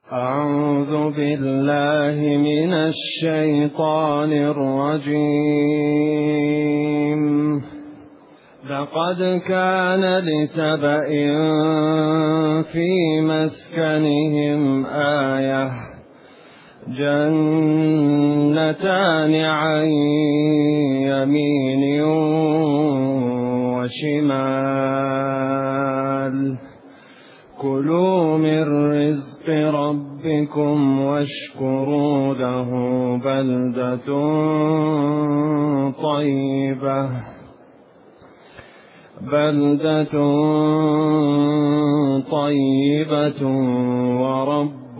أعوذ بالله من الشيطان الرجيم. لقد كان لسبإ في مسكنهم آية جنتان عن يمين وشمال كلوا من رزق ربكم واشكروا له بلدة طيبة ورب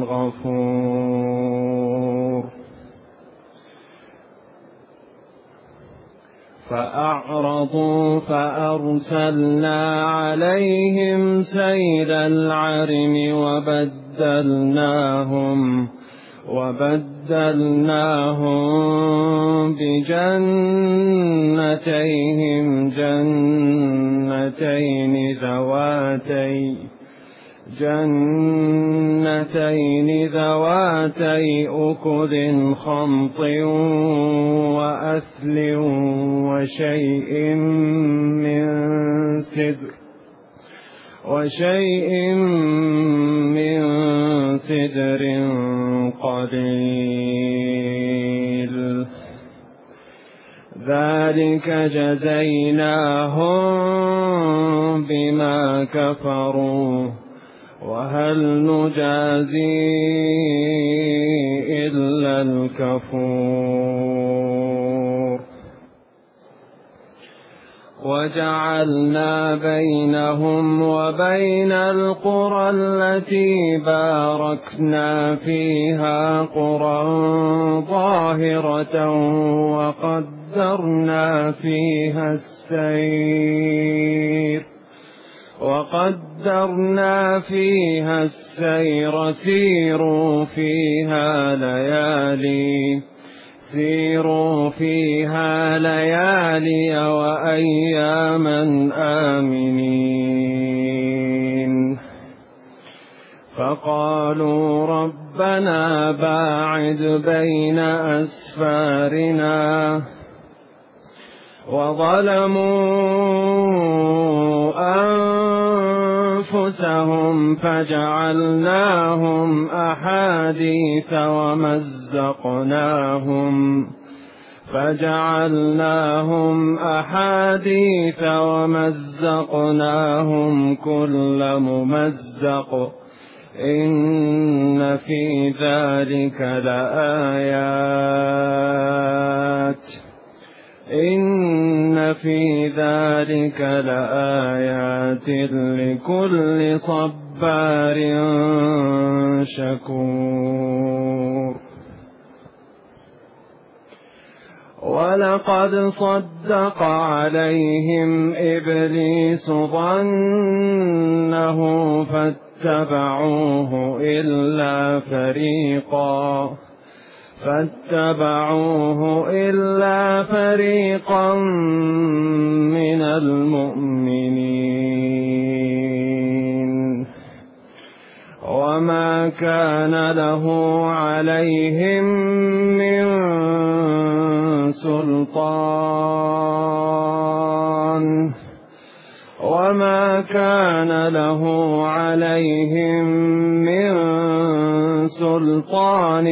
غفور. فأعرضوا فأرسلنا عليهم سيل العرم وبدلناهم بجنتيهم جنتين ذواتي أكل خمط وأثل وشيء من سدر قليل. ذلك جزيناهم بما كفروا وهل نجازي إلا الكفور. وجعلنا بينهم وبين القرى التي باركنا فيها قرى ظاهرة وقدرنا فيها السير سيروا فيها ليالي وأياما آمنين. فقالوا ربنا باعد بين أسفارنا وظلموا أنفسهم فجعلناهم أحاديث ومزقناهم كل ممزق إن في ذلك لآيات لكل صبار شكور. ولقد صدق عليهم إبليس ظنه فاتبعوه إلا فريقا من المؤمنين. وما كان له عليهم من سلطان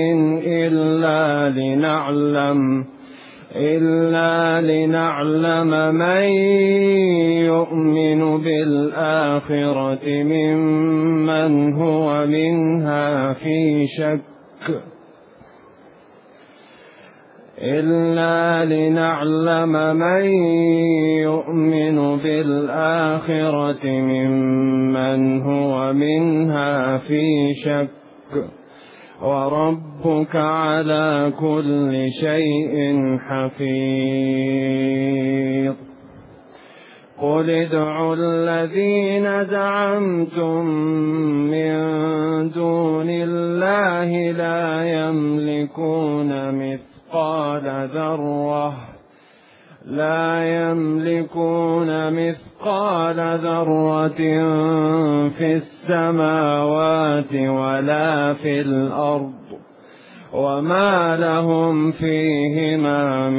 إلا لنعلم من يؤمن بالآخرة ممن هو منها في شك وربك على كل شيء حفيظ. قل ادعوا الذين زعمتم من دون الله لا يملكون مثقال ذرة في السماوات ولا في الأرض وما لهم فيهما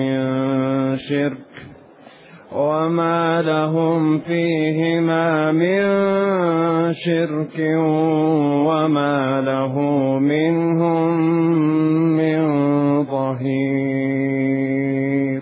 من شرك وما له منهم من ظهير.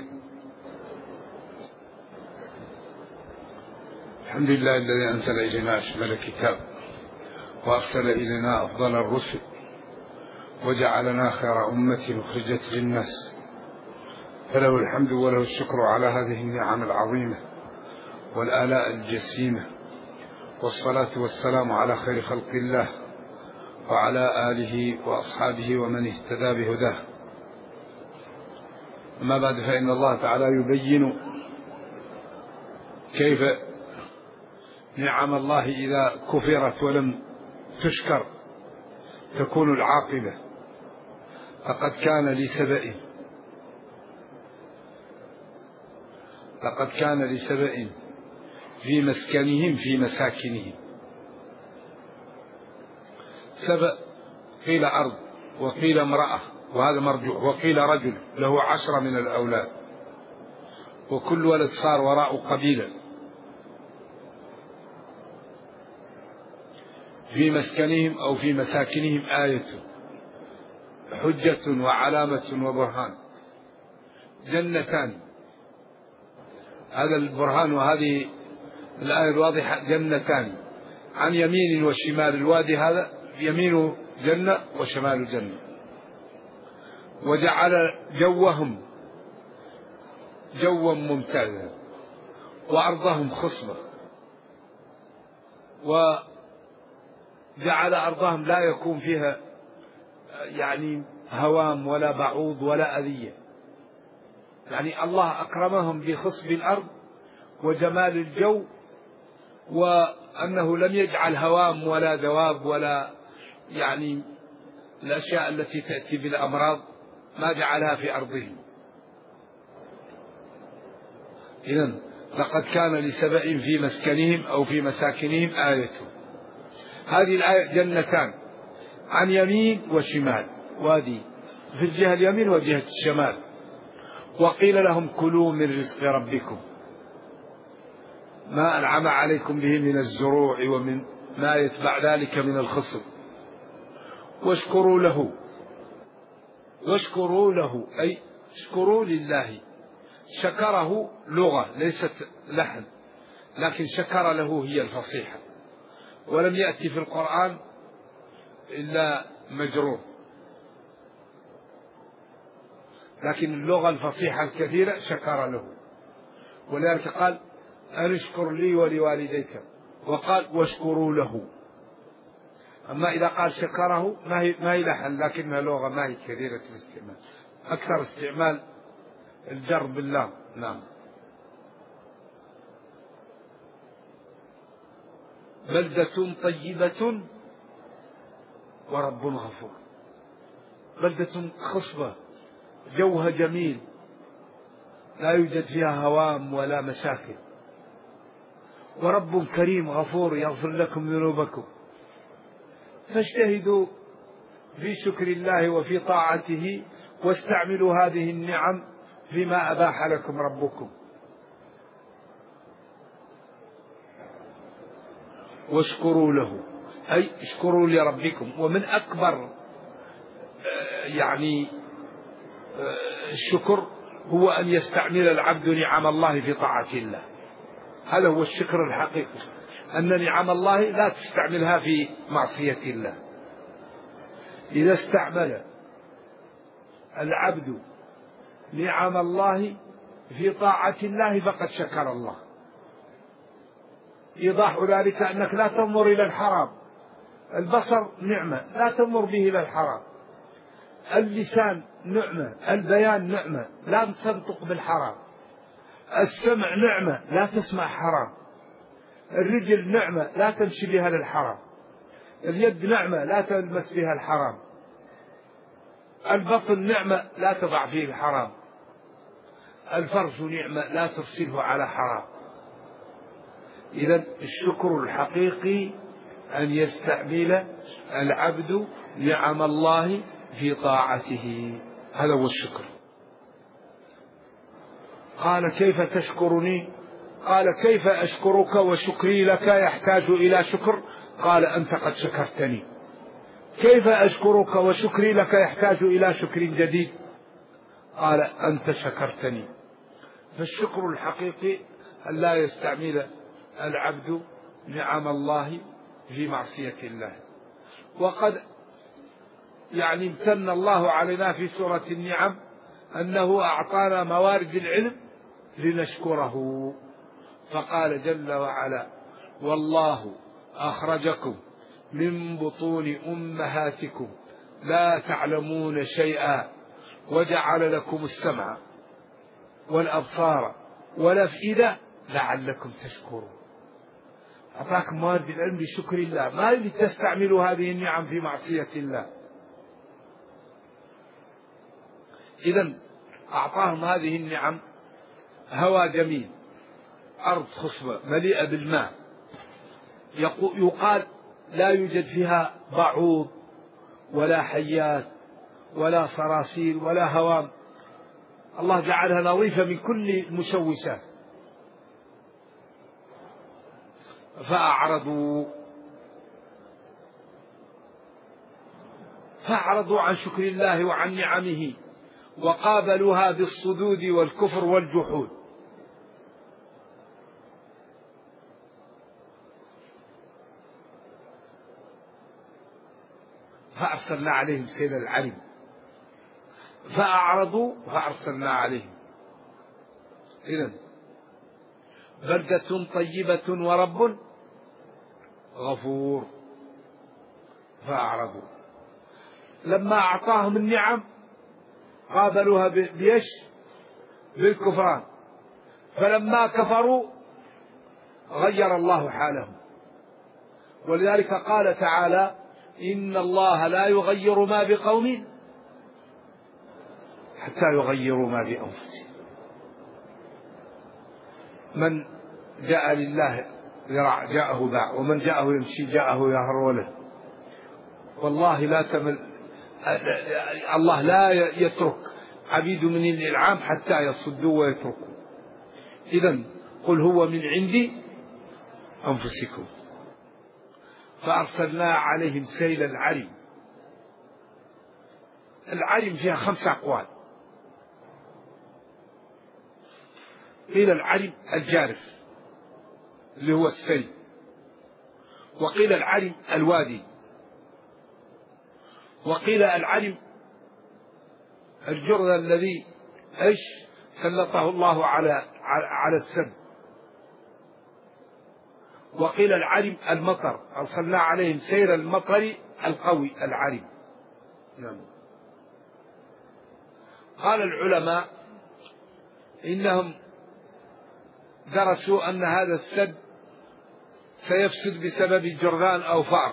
الحمد لله الذي أنزل إلينا أشمل الكتاب وأرسل إلينا أفضل الرسل وجعلنا خير أمة أخرجت للناس، فله الحمد وله الشكر على هذه النعم العظيمة والآلاء الجسيمة، والصلاة والسلام على خير خلق الله وعلى آله وأصحابه ومن اهتدى بهداه. أما بعد، فإن الله تعالى يبين كيف نعم الله إذا كفرت ولم تشكر تكون العاقبة. لقد كان لسبأ في مسكنهم في مساكنهم. سبأ قيل أرض وقيل امرأة وهذا مرجوح، وقيل رجل له 10 من الأولاد، وكل ولد صار وراء قبيلة. في مسكنهم أو في مساكنهم آية، حجة وعلامة وبرهان. جنتان، هذا البرهان وهذه الآية الواضحة. جنتان عن يمين وشمال، الوادي هذا يمينه جنة وشماله جنة. وجعل جوهم جوا ممتازا وأرضهم خصبة، وجعل أرضهم لا يكون فيها يعني هوام ولا بعوض ولا أذية. يعني الله أكرمهم بخصب الأرض وجمال الجو، وأنه لم يجعل هوام ولا دواب ولا يعني الأشياء التي تأتي بالأمراض ما جعلها في أرضهم. إذن لقد كان لسبأ في مسكنهم أو في مساكنهم آية. هذه الآية جنتان عن يمين وشمال، وادي في الجهة اليمين وجهة الشمال. وقيل لهم كلوا من رزق ربكم ما أنعم عليكم به من الزروع ومن ما يتبع ذلك من الخصب، واشكروا له أي اشكروا لله. شكره لغة ليست لحن، لكن شكر له هي الفصيحة، ولم يأتي في القرآن إلا مجرور، لكن اللغة الفصيحة الكثيرة شكر له، ولذلك قال أن اشكر لي ولوالديك، وقال واشكروا له. أما إذا قال شكره ما هي لحن، لكنها لغة ما هي كثيرة الاستعمال، أكثر استعمال الجر باللام. نعم. بلدة طيبة ورب غفور. بلدة خصبة جوها جميل لا يوجد فيها هوام ولا مشاكل، ورب كريم غفور يغفر لكم ذنوبكم. فاجتهدوا في شكر الله وفي طاعته، واستعملوا هذه النعم فيما أباح لكم ربكم. واشكروا له أي اشكروا لربكم. ومن أكبر يعني الشكر هو أن يستعمل العبد نعم الله في طاعة الله. هذا هو الشكر الحقيقي، أن نعم الله لا تستعملها في معصية الله. إذا استعمل العبد نعم الله في طاعة الله فقد شكر الله. إيضاح ذلك أنك لا تنظر إلى الحرام. البصر نعمة لا تنظر به إلى الحرام، اللسان نعمة، البيان نعمة لا تنطق بالحرام، السمع نعمة لا تسمع حرام، الرجل نعمة لا تمشي بها للحرام، اليد نعمة لا تلمس بها الحرام، البطن نعمة لا تضع فيه الحرام، الفرج نعمة لا ترسله على حرام. إذن الشكر الحقيقي أن يستعمل العبد نعم الله في طاعته، هذا هو الشكر. قال كيف تشكرني؟ قال كيف أشكرك وشكري لك يحتاج إلى شكر؟ قال أنت قد شكرتني. كيف أشكرك وشكري لك يحتاج إلى شكر جديد؟ قال أنت شكرتني. فالشكر الحقيقي أن لا يستعمل العبد نعم الله في معصية الله. وقد امتن الله علينا في سورة النعم أنه أعطانا موارد العلم لنشكره، فقال جل وعلا والله أخرجكم من بطون أمهاتكم لا تعلمون شيئا وجعل لكم السمع والأبصار والأفئدة لعلكم تشكرون. أعطاكم موارد العلم لشكر الله، ما لتستعملوا هذه النعم في معصية الله. إذن أعطاهم هذه النعم: هوى جميل، أرض خصبة مليئة بالماء، يقال لا يوجد فيها بعوض ولا حيات ولا صراصير ولا هوام، الله جعلها نظيفة من كل المشوشات. فأعرضوا عن شكر الله وعن نعمه وقابلوها بالصدود والكفر والجحود. فأرسلنا عليهم سيل العرم. فأعرضوا فأرسلنا عليهم. إذن بلدة طيبة ورب غفور. فأعرضوا لما أعطاهم النعم قابلوها بيش بالكفران، فلما كفروا غير الله حالهم. ولذلك قال تعالى إن الله لا يغير ما بقوم حتى يغيروا ما بأنفسهم. من جاء لله ذراع جاءه باع، ومن جاءه يمشي جاءه يهروله. والله لا تمل الله لا يترك عبيد من الإنعام حتى يصدوا ويتركوا. إذن قل هو من عند أنفسكم. فأرسلنا عليهم سيل العرم. العرم فيها 5 أقوال. قيل العرم الجارف اللي هو السيل، وقيل العرم الوادي، وقيل العرم الجرذ الذي سلطه الله على السد، وقيل العرم المطر، أرسلنا عليهم سير المطر القوي العرم. قال العلماء إنهم درسوا أن هذا السد سيفسد بسبب جرذان أو فأر،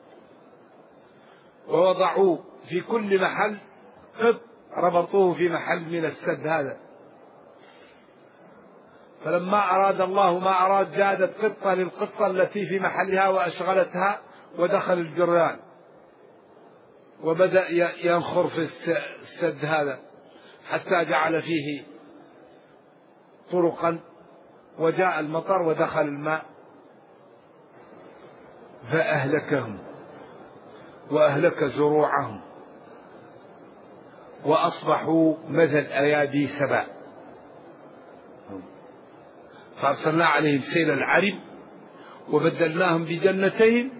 ووضعوا في كل محل قط ربطوه في محل من السد هذا. فلما أراد الله ما أراد جادت قطة للقطة التي في محلها وأشغلتها، ودخل الجرذان وبدأ ينخر في السد هذا حتى جعل فيه طرقا، وجاء المطر ودخل الماء فأهلكهم وأهلك زروعهم وأصبحوا مثل أيادي سبع. فأرسلنا عليهم سيل العرم وبدلناهم بجنتين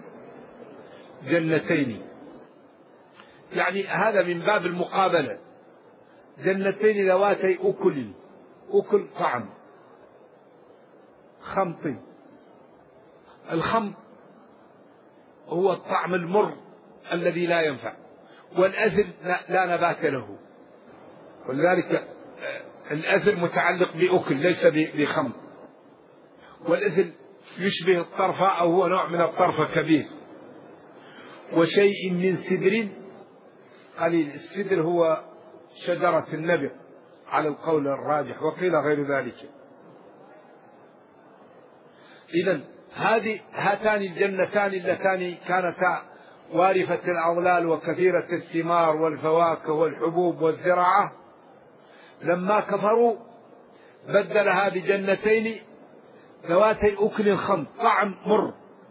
يعني هذا من باب المقابلة، جنتين ذواتي أكل طعم خمط. الخمط هو الطعم المر الذي لا ينفع، والأثل لا نبات له، ولذلك الأثل متعلق بأكل ليس بخمط. والأثل يشبه الطرفة أو هو نوع من الطرفة كبير. وشيء من سدر قليل. السدر هو شجرة النبق على القول الراجح، وقيل غير ذلك. إذن هاتان الجنتان اللتان كانتا وارفة الأظلال وكثيرة الثمار والفواكه والحبوب والزراعة، لما كفروا بدلها بجنتين ذواتي أكل خمط طعم مر،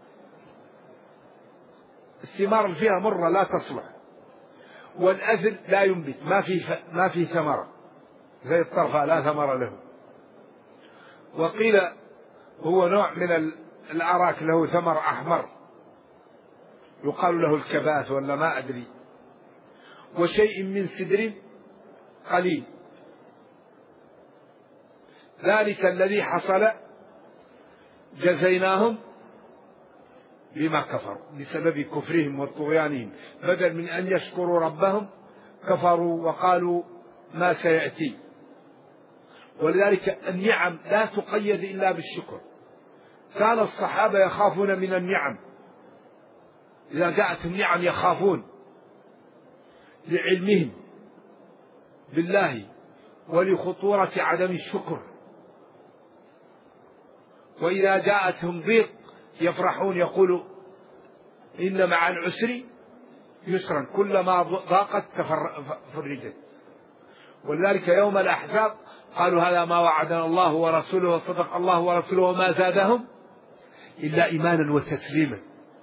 الثمار فيها مرة لا تصلح، والأذل لا ينبت، ما في ثمرة، زي الطرفة لا ثمر له. وقيل هو نوع من الأراك له ثمر أحمر يقال له الكباث ولا ما أدري، وشيء من سدر قليل. ذلك الذي حصل جزيناهم بما كفروا، بسبب كفرهم وطغيانهم، بدل من أن يشكروا ربهم كفروا وقالوا ما سيأتي. ولذلك النعم لا تقيد إلا بالشكر. كان الصحابة يخافون من النعم، إذا جاءت النعم يخافون لعلمهم بالله ولخطورة عدم الشكر، وإذا جاءتهم ضيق يفرحون، يقولوا إن مع العسر يسرا، كلما ضاقت فرجت. ولذلك يوم الأحزاب قالوا هذا ما وعدنا الله ورسوله وصدق الله ورسوله وما زادهم إلا إيمانا وتسليما.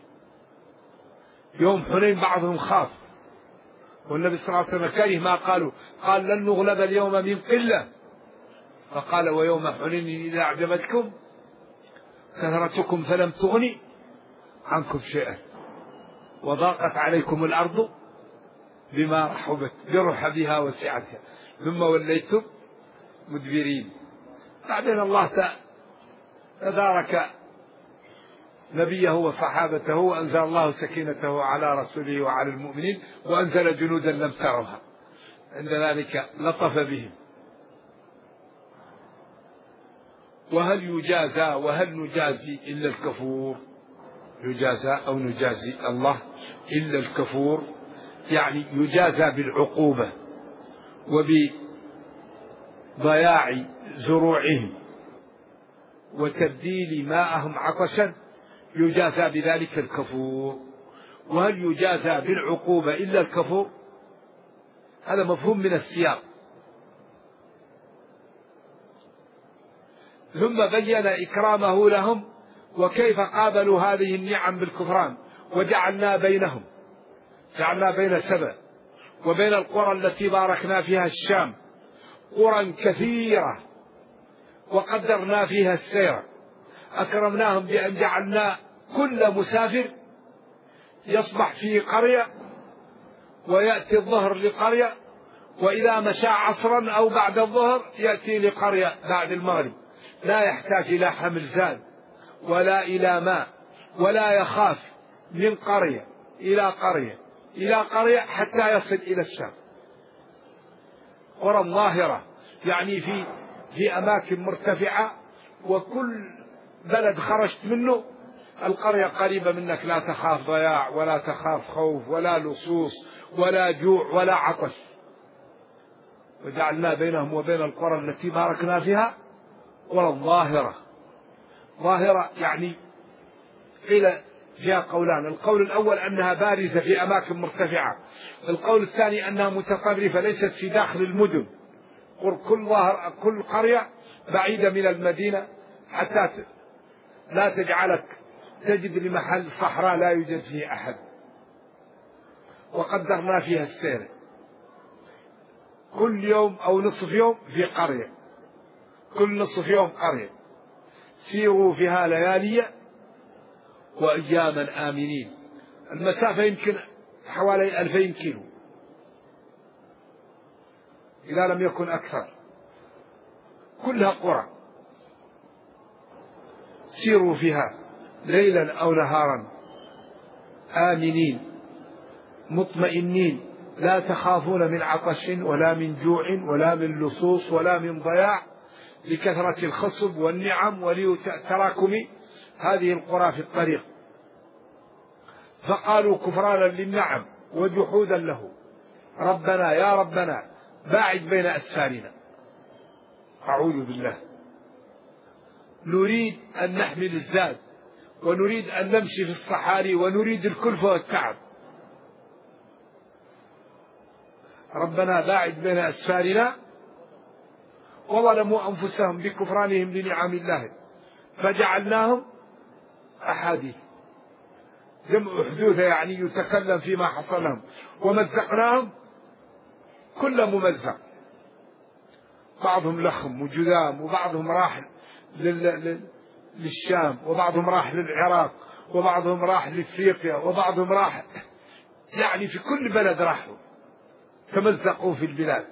يوم حنين بعضهم خاف، والنبي صلى الله عليه وسلم كره ما قالوا، قال لن نغلب اليوم من قلة، فقال ويوم حنين إذا أعجبتكم كثرتكم فلم تغني عنكم شيئا وضاقت عليكم الأرض بما رحبت برحبها وسعتها ثم وليتم مدبرين. بعدين الله تدارك نبيه وصحابته، وأنزل الله سكينته على رسوله وعلى المؤمنين، وأنزل جنودا لم تروها، عند ذلك لطف بهم. وهل نجازي إلا الكفور؟ يجازى أو نجازي الله إلا الكفور، يعني يجازى بالعقوبة وبضياع زروعهم وتبديل ماءهم عطشا، يجازى بذلك الكفور. وهل يجازى بالعقوبة إلا الكفور؟ هذا مفهوم من السياق. ثم بين إكرامه لهم وكيف قابلوا هذه النعم بالكفران، وجعلنا بينهم، جعلنا بين سبأ وبين القرى التي باركنا فيها الشام قرى كثيرة وقدرنا فيها السير، أكرمناهم بأن جعلنا كل مسافر يصبح في قرية ويأتي الظهر لقرية، وإذا مشى عصرا أو بعد الظهر يأتي لقرية بعد المغرب، لا يحتاج إلى حمل زاد ولا إلى ماء، ولا يخاف من قرية إلى قرية إلى قرية حتى يصل إلى الشام. قرى ظاهرة يعني في أماكن مرتفعة، وكل بلد خرجت منه القرية قريبة منك، لا تخاف ضياع ولا تخاف خوف ولا لصوص ولا جوع ولا عطش. وجعلنا بينهم وبين القرى التي باركنا فيها قرى ظاهرة. ظاهرة يعني قيل فيها قولان، القول الأول أنها بارزة في أماكن مرتفعة، القول الثاني أنها متطرفة ليست في داخل المدن، كل قرية بعيدة من المدينة حتى لا تجعلك تجد لمحل صحراء لا يوجد فيه أحد. وقدرنا فيها السير، كل يوم أو نصف يوم في قرية، كل نصف يوم قرية، سيروا فيها ليالي وأياما آمنين. المسافة يمكن حوالي 2000 كيلو إذا لم يكن أكثر، كلها قرى، سيروا فيها ليلا أو نهارا آمنين مطمئنين، لا تخافون من عطش ولا من جوع ولا من لصوص ولا من ضياع، لكثرة الخصب والنعم ولتراكم هذه القرى في الطريق. فقالوا كفرانا للنعم وجحودا له، ربنا يا ربنا باعد بين أسفارنا، أعوذ بالله. نريد أن نحمل الزاد، ونريد أن نمشي في الصحاري، ونريد الكلفة والتعب. ربنا باعد بين أسفارنا، وظلموا أنفسهم بكفرانهم بنعم الله فجعلناهم أحاديث. جمع حدوثة يعني يتكلم فيما حصل لهم. ومزقناهم كل ممزق، بعضهم لخم وجذام، وبعضهم راح للشام، وبعضهم راح للعراق، وبعضهم راح لإفريقيا، وبعضهم راح يعني في كل بلد راحوا تمزقوا في البلاد.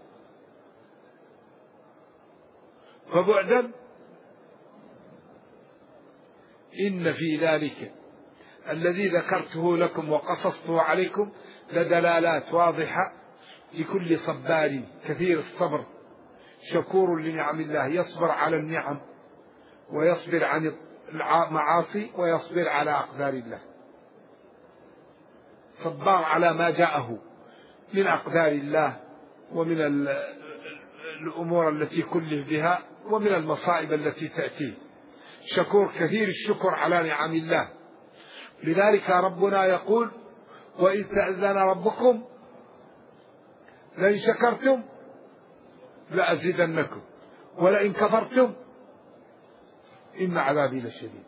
فبعدا إن في ذلك الذي ذكرته لكم وقصصته عليكم لدلالات واضحة لكل صبار كثير الصبر شكور لنعم الله، يصبر على النعم ويصبر عن المعاصي ويصبر على أقدار الله، صبار على ما جاءه من أقدار الله ومن الأمور التي كلف بها ومن المصائب التي تأتيه، شكور كثير الشكر على نعم الله. لذلك ربنا يقول: وإذ تأذن ربكم لئن شكرتم لأزيدنكم ولئن كفرتم إن عذابي لشديد.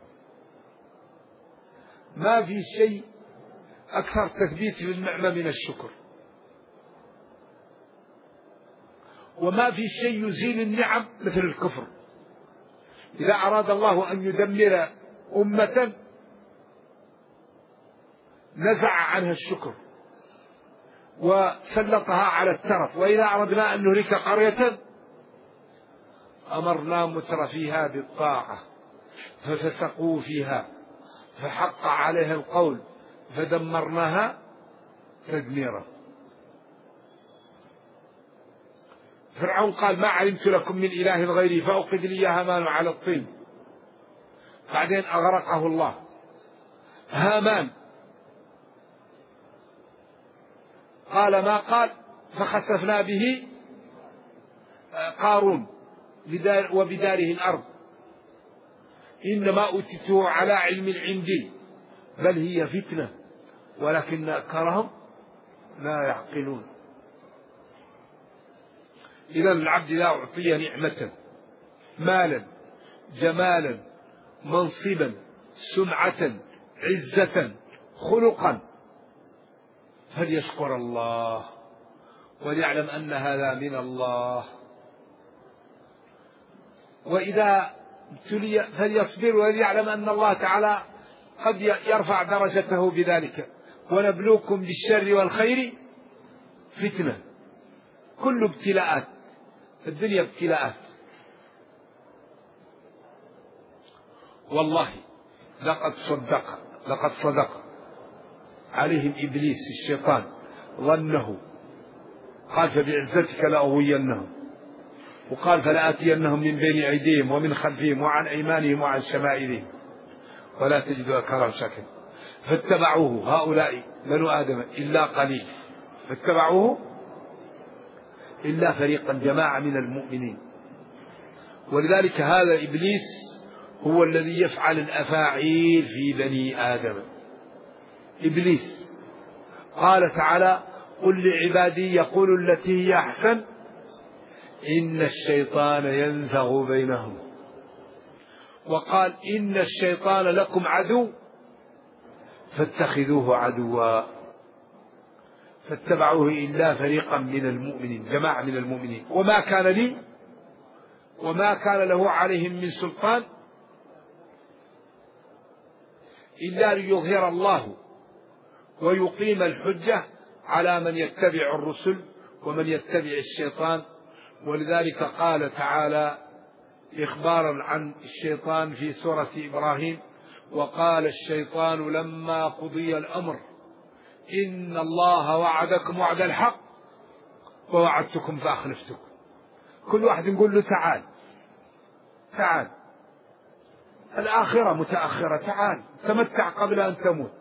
ما في شيء أكثر تثبيت للنعمة من الشكر، وما في شيء يزيل النعم مثل الكفر. إذا أراد الله أن يدمر أمة نزع عنها الشكر وسلطها على الترف. وإذا أردنا أن نهلك قرية أمرنا مترفيها بالطاعة ففسقوا فيها فحق عليها القول فدمرناها تدميرا. فرعون قال: ما علمت لكم من إله غيري فأوقد لي هامان على الطين. بعدين أغرقه الله. هامان قال ما قال فخسفنا به قارون وبداره الأرض إنما أوتيته على علم عندي بل هي فتنة ولكن أكثرهم لا يعقلون. إذا العبد إذا أعطي نعمة، مالا، جمالا، منصبا، سمعة، عزة، خلقا، فليشكر الله وليعلم أن هذا من الله. وإذا ابتلي فليصبر وليعلم أن الله تعالى قد يرفع درجته بذلك. ونبلوكم بالشر والخير فتنة. كل ابتلاءات الدنيا ابتلاءات. والله لقد صدق عليهم إبليس الشيطان ظنه، قال: فبعزتك لأغوينهم، وقال: فلآتينهم من بين أيديهم ومن خلفهم وعن أيمانهم وعن شمائلهم ولا تجد أكثرهم شاكرين. فاتبعوه هؤلاء بنو آدم إلا قليل، فاتبعوه إلا فريقا جماعة من المؤمنين. ولذلك هذا إبليس هو الذي يفعل الأفاعيل في بني آدم. إبليس قال تعالى: قل لعبادي يقولوا التي هي أحسن إن الشيطان ينزغ بينهم. وقال: إن الشيطان لكم عدو فاتخذوه عدوا. فاتبعوه إلا فريقا من المؤمنين، جماعة من المؤمنين. وما كان لي وما كان له عليهم من سلطان إلا ليظهر الله ويقيم الحجة على من يتبع الرسل ومن يتبع الشيطان. ولذلك قال تعالى إخبارا عن الشيطان في سورة إبراهيم: وقال الشيطان لما قضي الأمر إن الله وعدكم وعد الحق ووعدتكم فأخلفتكم. كل واحد نقول له: تعال، الآخرة متأخرة، تعال تمتع قبل أن تموت،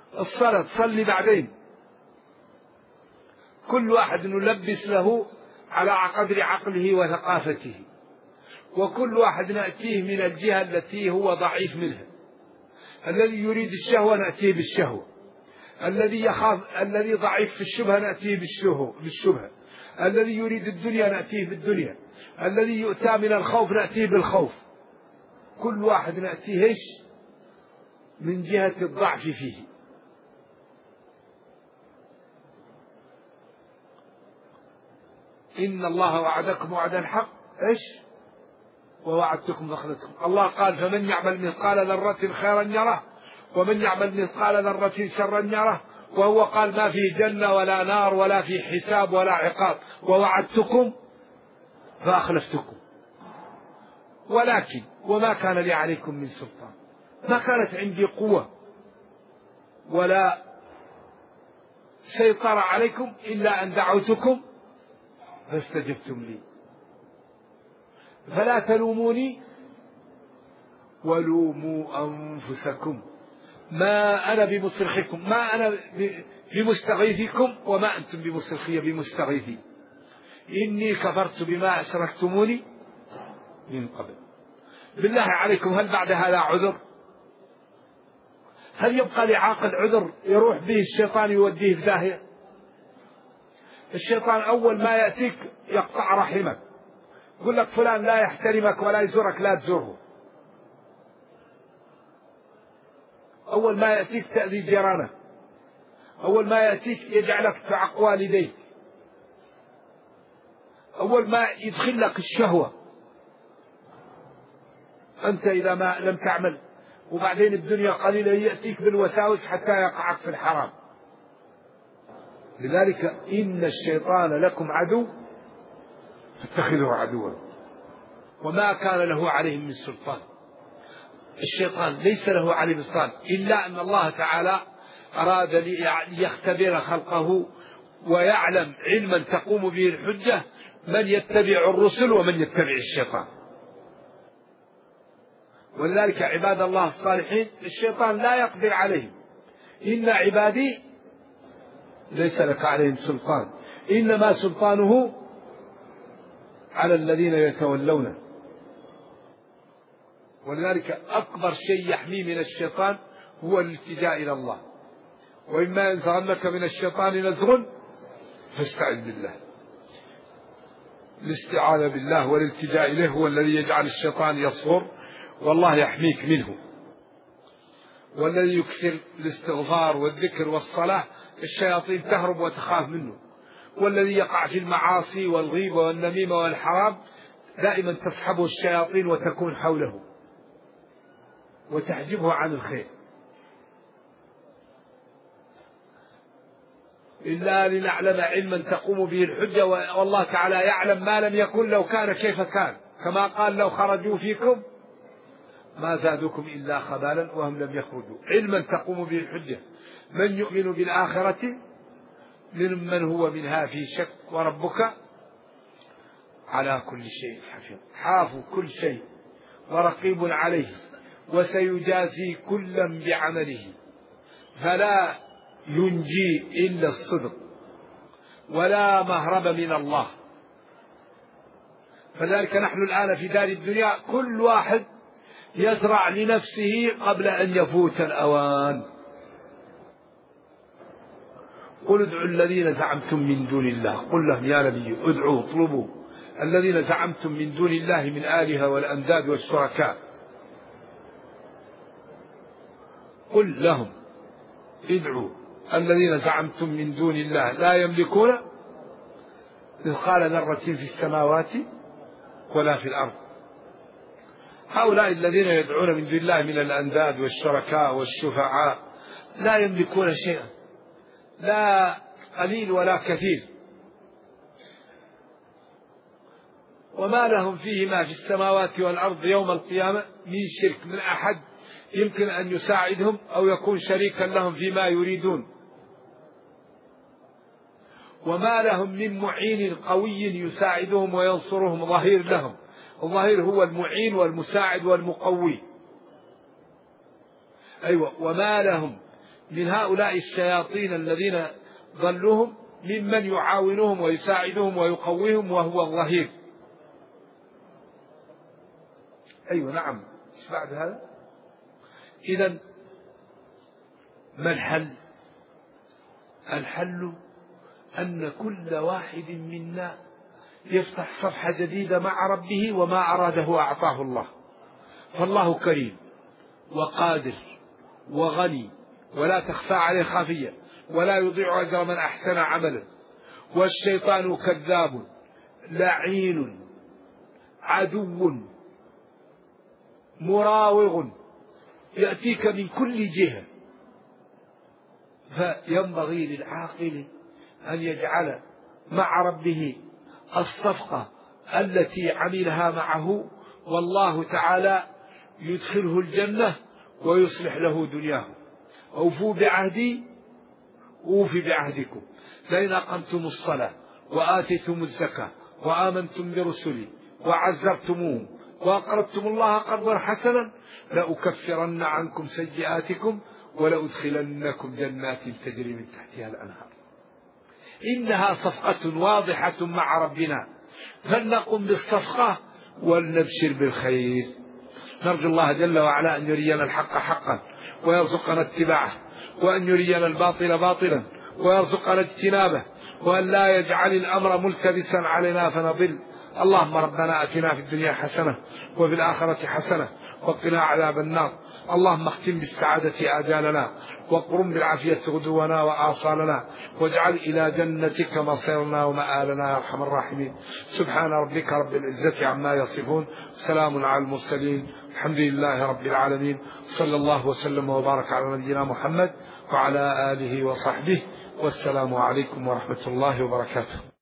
الصلاة تصلي بعدين. كل واحد نلبس له على قدر عقله وثقافته، وكل واحد نأتيه من الجهة التي هو ضعيف منها. الذي يريد الشهوة نأتيه بالشهوة، الذي يخاف، الذي ضعيف في الشبهة نأتيه بالشبهة، الذي يريد الدنيا نأتيه بالدنيا، الذي يؤتى من الخوف نأتيه بالخوف. كل واحد نأتيه من جهة الضعف فيه. إن الله وعدكم وعدا حق ووعدتكم مخلصكم. الله قال فمن يعمل مثقال ذرة خيرا يره ومن يعمل مثقال ذرة شرا يره، وهو قال ما في جنة ولا نار ولا في حساب ولا عقاب، ووعدتكم فأخلفتكم، ولكن وما كان لي عليكم من سلطان، ما كانت عندي قوة ولا سيطرة عليكم إلا أن دعوتكم فاستجبتم لي، فلا تلوموني ولوموا أنفسكم، ما أنا بمصرخكم، ما أنا بمستغيثكم وما أنتم بمصرخي بمستغيثي، إني كفرت بما أشركتموني من قبل. بالله عليكم هل بعد هذا عذر؟ هل يبقى لعاقل عذر يروح به الشيطان يوديه في داهية؟ الشيطان أول ما يأتيك يقطع رحمك، يقول لك فلان لا يحترمك ولا يزورك لا تزوره. أول ما يأتيك تأذي جيرانك، أول ما يأتيك يجعلك تعق والديك، أول ما يدخل لك الشهوة أنت إذا ما لم تعمل، وبعدين الدنيا قليلة يأتيك بالوساوس حتى يقعك في الحرام. لذلك إن الشيطان لكم عدو فاتخذوه عدوا وما كان له عليهم من سلطان. الشيطان ليس له عليه سلطان إلا أن الله تعالى أراد ليختبر خلقه ويعلم علما تقوم به الحجة من يتبع الرسل ومن يتبع الشيطان. ولذلك عباد الله الصالحين الشيطان لا يقدر عليهم، إن عبادي ليس لك عليهم سلطان، إنما سلطانه على الذين يتولونه. ولذلك أكبر شيء يحمي من الشيطان هو الالتجاء إلى الله، وإما ينزغنك من الشيطان نزغ فاستعذ بالله. الاستعاذة بالله والالتجاء إليه هو الذي يجعل الشيطان يصغر والله يحميك منه. والذي يكثر الاستغفار والذكر والصلاة الشياطين تهرب وتخاف منه. والذي يقع في المعاصي والغيبة والنميمة والحرام دائما تصحبه الشياطين وتكون حوله وتحجبه عن الخير. إلا لنعلم علما تقوم به الحجة، والله تعالى يعلم ما لم يكن لو كان كيف كان، كما قال لو خرجوا فيكم ما زادوكم إلا خبالا وهم لم يخرجوا. علما تقوم به الحجة. من يؤمن بالآخرة ممن هو منها في شك، وربك على كل شيء حفيظ، حافظ كل شيء ورقيب عليه، وسيجازي كلا بعمله، فلا ينجي إلا الصدق ولا مهرب من الله. فذلك نحن الآن في دار الدنيا كل واحد يزرع لنفسه قبل أن يفوت الأوان. قل ادعوا الذين زعمتم من دون الله، قل لهم يا نبي ادعوا اطلبوا الذين زعمتم من دون الله من آلهة والأنداد والشركاء، قل لهم ادعوا الذين زعمتم من دون الله لا يملكون مثقال ذرة في السماوات ولا في الأرض. هؤلاء الذين يدعون من دون الله من الأنداد والشركاء والشفعاء لا يملكون شيئا، لا قليل ولا كثير، وما لهم فيهما في السماوات والأرض يوم القيامة من شرك من أحد يمكن أن يساعدهم أو يكون شريكا لهم فيما يريدون، وما لهم من معين قوي يساعدهم وينصرهم ظهير لهم. الظهير هو المعين والمساعد والمقوي. أيوة. وما لهم من هؤلاء الشياطين الذين ضلوهم ممن يعاونهم ويساعدهم ويقويهم وهو الظهير. أيوة نعم. إيش بعد هذا؟ إذن ما الحل؟ الحل أن كل واحد منا يفتح صفحة جديدة مع ربه، وما أراده أعطاه الله. فالله كريم وقادر وغني ولا تخفى عليه خافية، ولا يضيع أجر من أحسن عملا. والشيطان كذاب لعين عدو مراوغ يأتيك من كل جهة. فينبغي للعاقل أن يجعل مع ربه الصفقة التي عملها معه، والله تعالى يدخله الجنة ويصلح له دنياه. أوفوا بعهدي أوفي بعهدكم، لئن أقمتم الصلاة وآتيتم الزكاة وآمنتم برسلي وعزرتموهم وأقرضتم الله قرضا حسنا لأكفرن عنكم سيئاتكم ولأدخلنكم جنات تجري من تحتها الأنهار. إنها صفقة واضحة مع ربنا، فلنقم بالصفقة ولنبشر بالخير. نرجو الله جل وعلا أن يرينا الحق حقا ويرزقنا اتباعه، وأن يرينا الباطل باطلا ويرزقنا اجتنابه، وأن لا يجعل الأمر ملتبسا علينا فنضل. اللهم ربنا آتنا في الدنيا حسنة وفي الآخرة حسنة وقنا عذاب النار. اللهم اختم بالسعادة آجالنا، وقرم بالعافية غدونا وآصالنا، واجعل إلى جنتك مصيرنا ومآلنا يا أرحم الراحمين. سبحان ربك رب العزة عما يصفون، سلام على المرسلين، الحمد لله رب العالمين. صلى الله وسلم وبارك على نبينا محمد وعلى آله وصحبه، والسلام عليكم ورحمة الله وبركاته.